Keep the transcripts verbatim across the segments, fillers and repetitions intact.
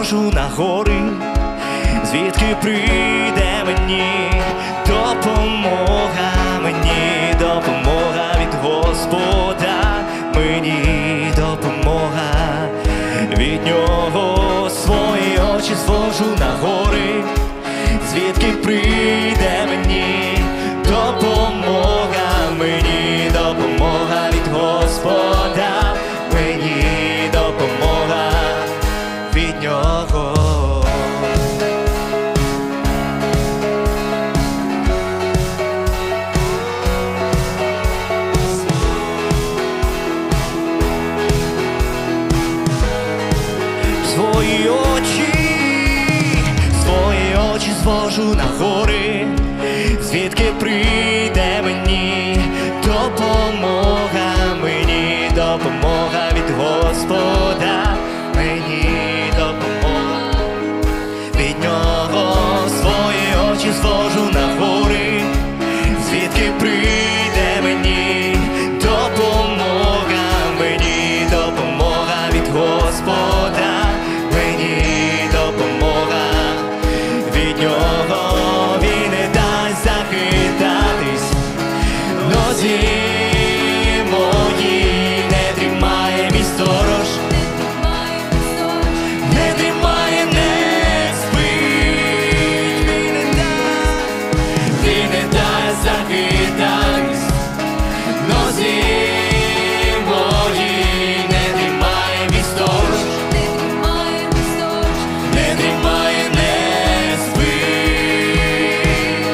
звожу на гори, звідки прийде мені допомога, мені допомога від Господа, мені допомога від Нього. Свої очі звожу на гори, звідки прийде мені допомога, мені допомога від Господа, мені допомога від Нього. Свої очі, свої очі звожу на гори, звідки прийде мені допомога, мені допомога від Господа, мені допомога від Нього. Свої очі звожу на гори, звідки прийде мені допомога, мені допомога від Господа, мені допомога від Нього. Він не дасть захитатись нозі моїй, не тримає мій сторож, не тримає, не спить. Він не дасть, він не дасть захитатись нозі моїй, не тримає мій сторож, не тримає, не спить.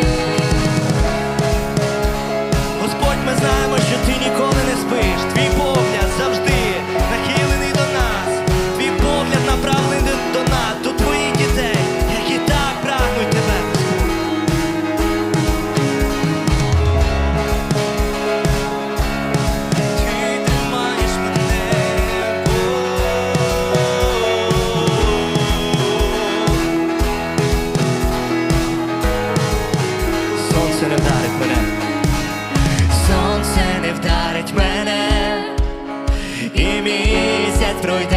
Господь, ми знаємо, що ти ніколи не спиш. Твій погляд завжди нахилений до нас. Твій погляд направлений до нас, до твоїх дітей, які так прагнуть тебе, Господь. Ти тримаєш мене. Сонце не вдарить мене, сонце не вдарить мене, і місяць пройде